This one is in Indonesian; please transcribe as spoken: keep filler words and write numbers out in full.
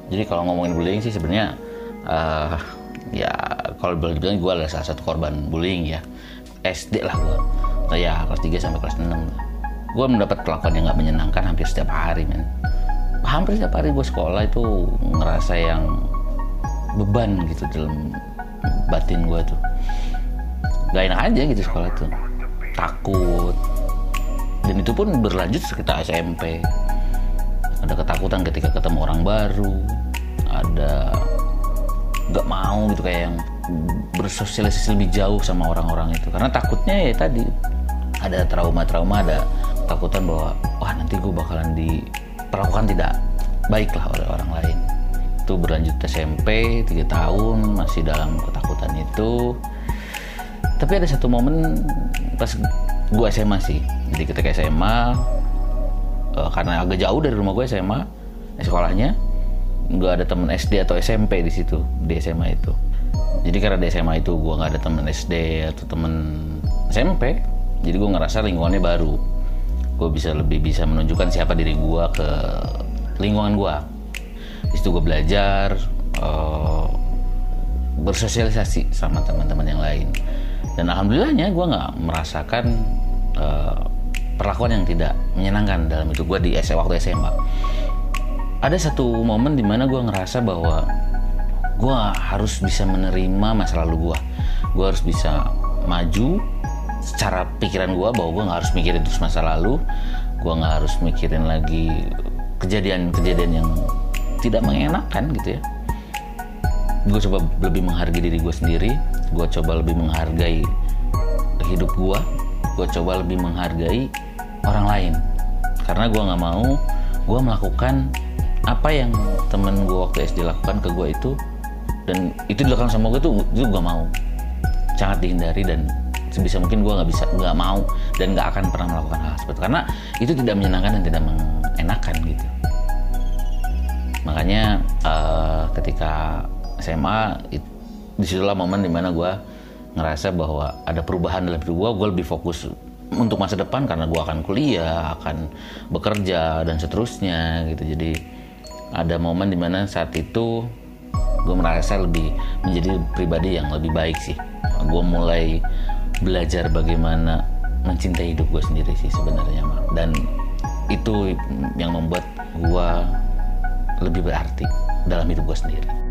Jadi kalau ngomongin bullying sih sebenarnya uh, ya kalau boleh dibilang gue adalah salah satu korban bullying ya. S D lah gue, nah, ya kelas tiga sampai kelas enam. Gue mendapat perlakuan yang nggak menyenangkan hampir setiap hari, men. Hampir setiap hari gue sekolah itu ngerasa yang beban gitu dalam batin gue tuh. Gak enak aja gitu sekolah tuh, takut. Dan itu pun berlanjut sekitar S M P. Ada ketakutan ketika ketemu orang baru, ada nggak mau gitu kayak yang bersosialisasi lebih jauh sama orang-orang itu, karena takutnya ya tadi ada trauma-trauma, ada takutan bahwa wah nanti gue bakalan diperlakukan tidak baik lah oleh orang lain. Itu berlanjut S M P tiga tahun masih dalam ketakutan itu. Tapi ada satu momen pas gue S M A sih. Jadi ketika S M A, uh, karena agak jauh dari rumah gue S M A, sekolahnya nggak ada temen S D atau S M P di situ, di S M A itu. Jadi karena di S M A itu gue nggak ada temen S D atau temen S M P, jadi gue ngerasa lingkungannya baru. Gue bisa lebih bisa menunjukkan siapa diri gue ke lingkungan gue. Di situ gue belajar, uh, bersosialisasi sama teman-teman yang lain. Dan alhamdulillahnya gue nggak merasakan uh, perlakuan yang tidak menyenangkan dalam hidup gue di waktu S M A. Ada satu momen di mana gue ngerasa bahwa gue harus bisa menerima masa lalu gue. Gue harus bisa maju secara pikiran gue bahwa gue nggak harus mikirin terus masa lalu. Gue nggak harus mikirin lagi kejadian-kejadian yang tidak mengenakan gitu ya. Gue coba lebih menghargai diri gue sendiri. Gue coba lebih menghargai hidup gue. Gue coba lebih menghargai orang lain. Karena gue nggak mau gue melakukan apa yang temen gue waktu S D lakukan ke gue itu, dan itu dilakukan sama gue tuh, itu gue mau, sangat dihindari, dan sebisa mungkin gue nggak bisa, nggak mau, dan nggak akan pernah melakukan hal seperti itu karena itu tidak menyenangkan dan tidak mengenakan gitu. Makanya uh, ketika S M A, it, disitulah momen dimana gue ngerasa bahwa ada perubahan dalam hidup gue. Gue lebih fokus untuk masa depan karena gue akan kuliah, akan bekerja dan seterusnya gitu. Jadi ada momen dimana saat itu gue merasa lebih menjadi pribadi yang lebih baik sih. Gue mulai belajar bagaimana mencintai hidup gue sendiri sih sebenarnya, dan itu yang membuat gue lebih berarti dalam hidup gue sendiri.